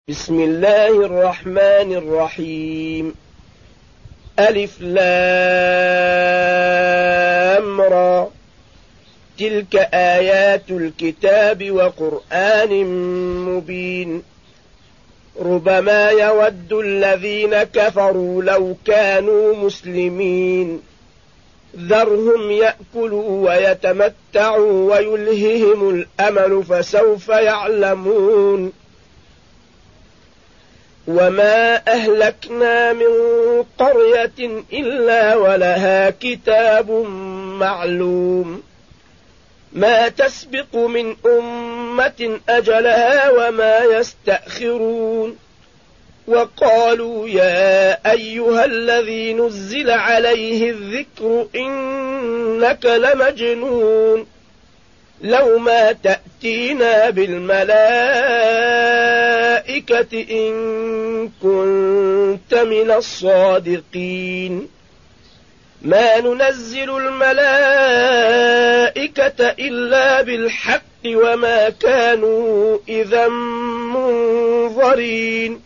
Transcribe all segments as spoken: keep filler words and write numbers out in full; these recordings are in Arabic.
بسم الله الرحمن الرحيم. ألف لام را، تلك آيات الكتاب وقرآن مبين. ربما يود الذين كفروا لو كانوا مسلمين، ذرهم يأكلوا ويتمتعوا ويلههم الأمل فسوف يعلمون. وما أهلكنا من قرية إلا ولها كتاب معلوم، ما تسبق من أمة أجلها وما يستأخرون. وقالوا يا أيها الذي نزل عليه الذكر إنك لمجنون، لو ما تأتينا بالملائكة إن كنت من الصادقين. ما ننزل الملائكة إلا بالحق وما كانوا إذا منظرين.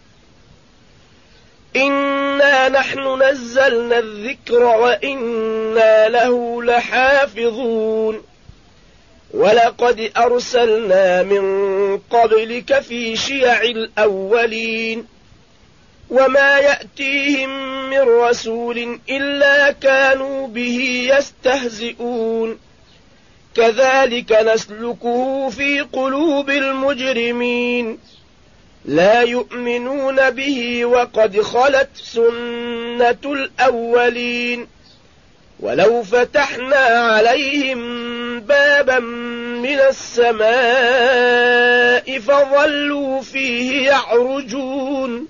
إنا نحن نزلنا الذكر وإنا له لحافظون. ولقد أرسلنا من قبلك في شيع الأولين، وما يأتيهم من رسول إلا كانوا به يستهزئون. كذلك نسلكه في قلوب المجرمين، لا يؤمنون به وقد خلت سنة الأولين. ولو فتحنا عليهم بابا من السماء فظلوا فيه يعرجون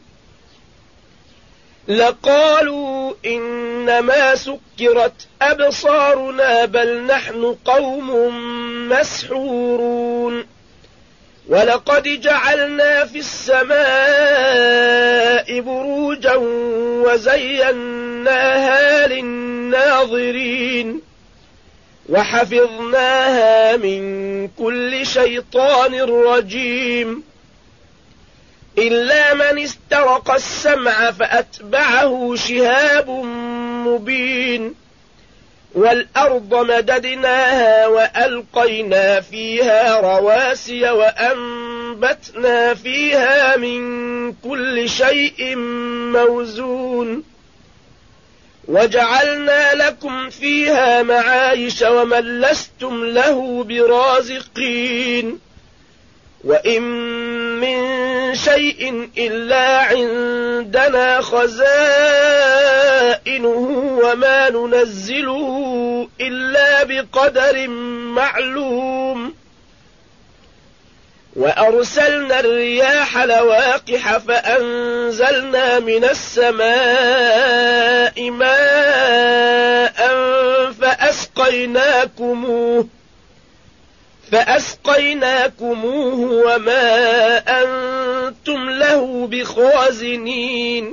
لقالوا إنما سكرت أبصارنا بل نحن قوم مسحورون. ولقد جعلنا في السماء بروجا وزيناها للناظرين، وحفظناها من كل شيطان رجيم. إلا من استرق السمع فأتبعه شهاب مبين. والأرض مددناها وألقينا فيها رواسي وأنبتنا فيها من كل شيء موزون. وجعلنا لكم فيها معايش ومن لستم له برازقين. وإن من شيء إلا عندنا خزائنه وما ننزله إلا بقدر معلوم. وأرسلنا الرياح لواقح فأنزلنا من السماء ماء فأسقيناكموه فأسقيناكموه وما أنتم له بخازنين.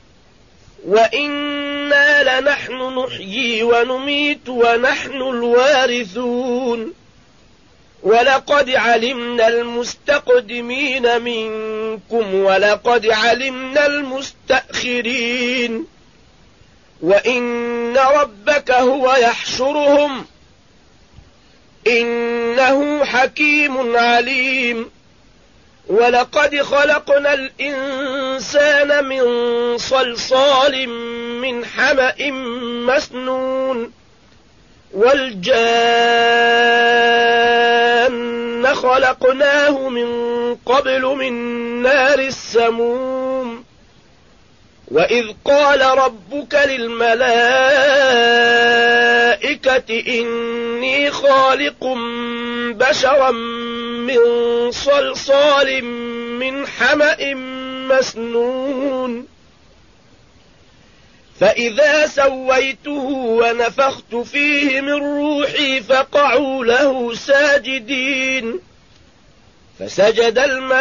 وإنا لنحن نحيي ونميت ونحن الوارثون. ولقد علمنا المستقدمين منكم ولقد علمنا المستأخرين. وإن ربك هو يحشرهم إنه حكيم عليم. ولقد خلقنا الإنسان من صلصال من حمأ مسنون. والجان خلقناه من قبل من نار السموم. وإذ قال ربك للملائكة إني خالق بشرا من صلصال من حمأ مسنون. فإذا سويته ونفخت فيه من روحي فقعوا له ساجدين. فسجد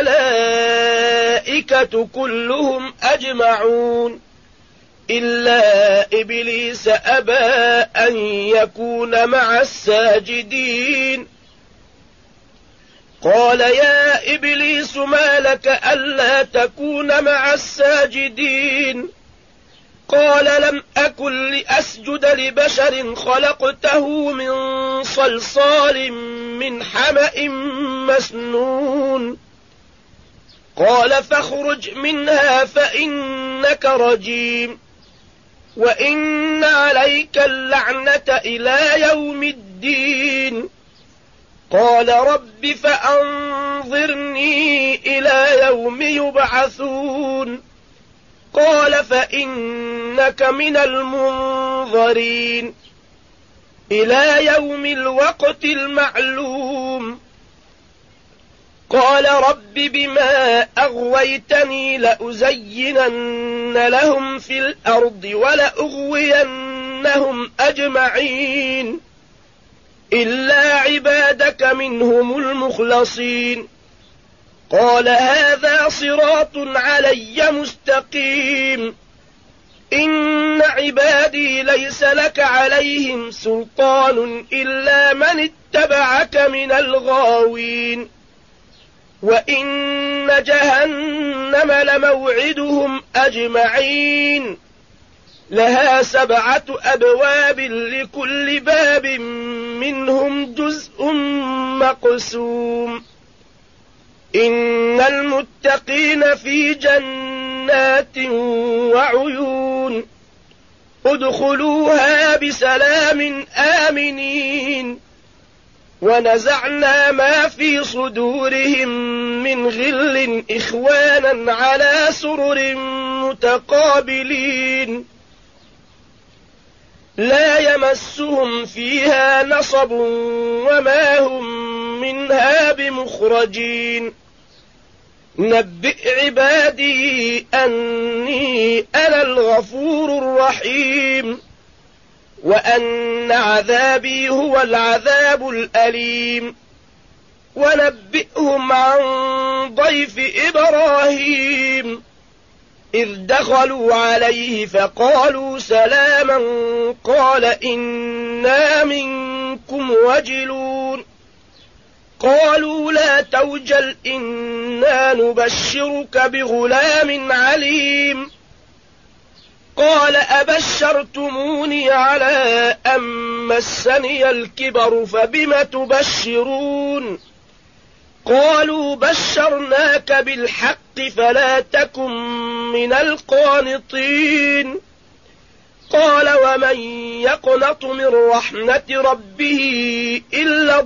الملائكة كلهم أجمعون إلا إبليس أبى أن يكون مع الساجدين. قال يا إبليس ما لك ألا تكون مع الساجدين قال لم أكن لأسجد لبشر خلقته من صلصال من حمأ مسنون قال فاخرج منها فإنك رجيم وإن عليك اللعنة إلى يوم الدين قال رب فأنظرني إلى يوم يبعثون قال فإنك من المنظرين إلى يوم الوقت المعلوم قال رب بما أغويتني لأزينن لهم في الأرض ولأغوينهم أجمعين إلا عبادك منهم المخلصين قال هذا صراط علي مستقيم إن عبادي ليس لك عليهم سلطان إلا من اتبعك من الغاوين وإن جهنم لموعدهم أجمعين لها سبعة أبواب لكل باب منهم جزء مقسوم إن المتقين في جنات وعيون ادخلوها بسلام آمنين ونزعنا ما في صدورهم من غل إخوانا على سرر متقابلين لا يمسهم فيها نصب وما هم منها بمخرجين نبئ عبادي أني أنا الغفور الرحيم وأن عذابي هو العذاب الأليم ونبئهم عن ضيف إبراهيم إذ دخلوا عليه فقالوا سلاما قال إنا منكم وجلون قالوا لا توجل إنا نبشرك بغلام عليم قال أبشرتموني على أن مسني الكبر فبم تبشرون قالوا بشرناك بالحق فلا تكن من القانطين قال ومن يقنط من رحمة ربه إلا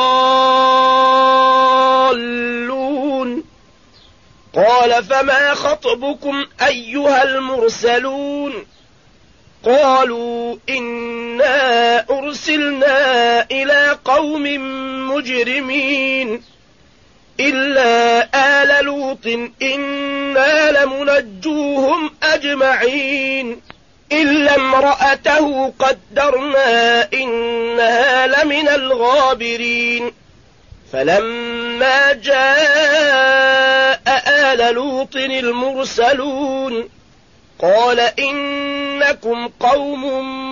الضالون قال فما خطبكم أيها المرسلون قالوا إنا أرسلنا إلى قوم مجرمين إلا آل لوط إنا لمنجوهم أجمعين إلا امرأته قدرنا إنها لمن الغابرين فلما جاء آل لوط المرسلون قال إنكم قوم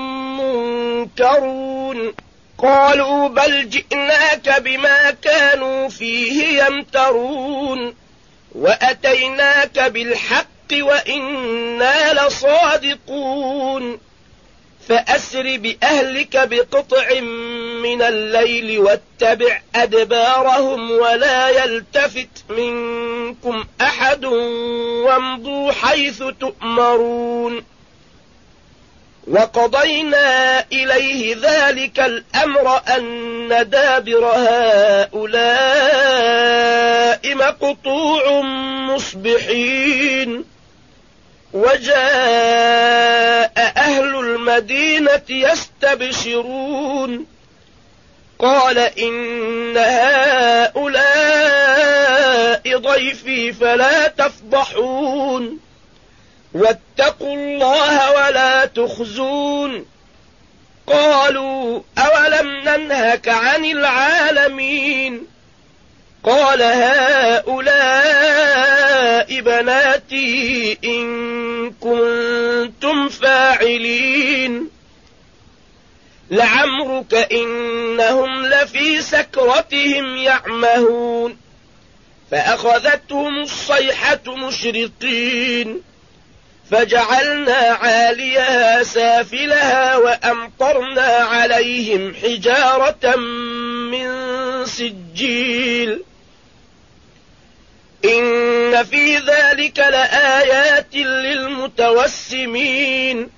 منكرون قالوا بل جئناك بما كانوا فيه يمترون وأتيناك بالحق وإنا لصادقون فأسر بأهلك بقطع من الليل واتبع أدبارهم ولا يلتفت منكم أحد وامضوا حيث تؤمرون وقضينا إليه ذلك الأمر أن دابر هؤلاء مقطوع مصبحين وجاء أهل المدينة يستبشرون قال إن هؤلاء ضيفي فلا تفضحون واتقوا الله ولا تخزون قالوا أولم ننهك عن العالمين قال هؤلاء بناتي إن كنتم فاعلين لعمرك إنهم لفي سكرتهم يعمهون فأخذتهم الصيحة مشرقين فجعلنا عاليها سافلها وأمطرنا عليهم حجارة من سجيل إن في ذلك لآيات للمتوسمين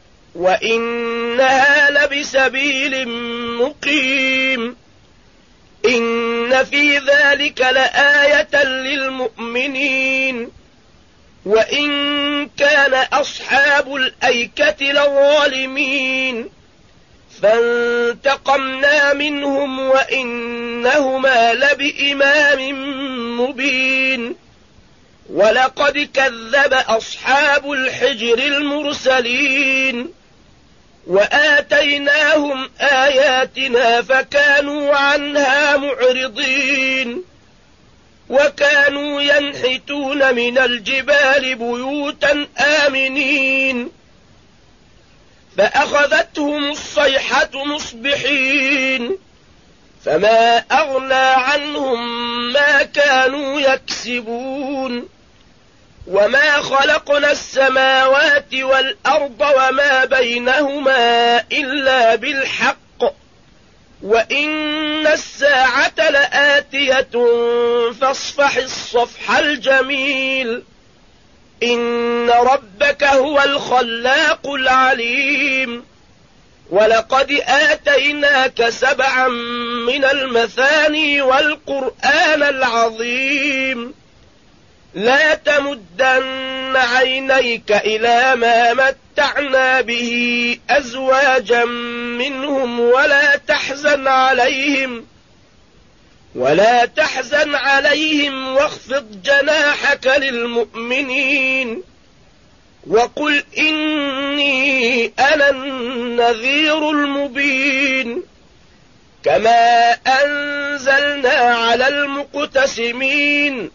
وإنها لبسبيل مقيم إن في ذلك لآية للمؤمنين وإن كان أصحاب الأيكة لظالمين فانتقمنا منهم وإنهما لبإمام مبين ولقد كذب أصحاب الحجر المرسلين وآتيناهم آياتنا فكانوا عنها معرضين وكانوا ينحتون من الجبال بيوتا آمنين فأخذتهم الصيحة مصبحين فما أغنى عنهم ما كانوا يكسبون وما خلقنا السماوات والأرض وما بينهما إلا بالحق وإن الساعة لآتية فاصفح الصفح الجميل إن ربك هو الخلاق العليم ولقد آتيناك سبعا من المثاني والقرآن العظيم لا تمدن عينيك إلى ما متعنا به أزواجا منهم ولا تحزن عليهم ولا تحزن عليهم واخفض جناحك للمؤمنين وقل إني أنا النذير المبين كما أنزلنا على المقتسمين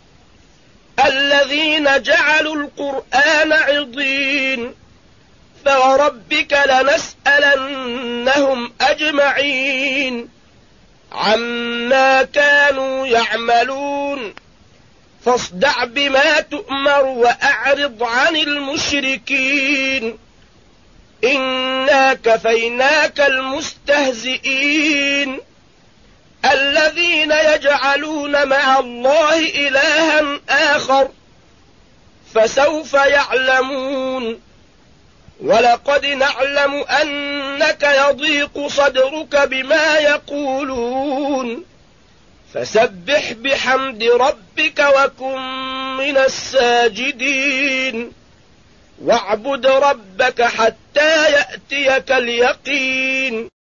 الذين جعلوا القرآن عضين فوربك لنسألنهم أجمعين عما كانوا يعملون فاصدع بما تؤمر وأعرض عن المشركين إنا كفيناك المستهزئين الذين يجعلون مع الله إلها آخر فسوف يعلمون ولقد نعلم أنك يضيق صدرك بما يقولون فسبح بحمد ربك وكن من الساجدين واعبد ربك حتى يأتيك اليقين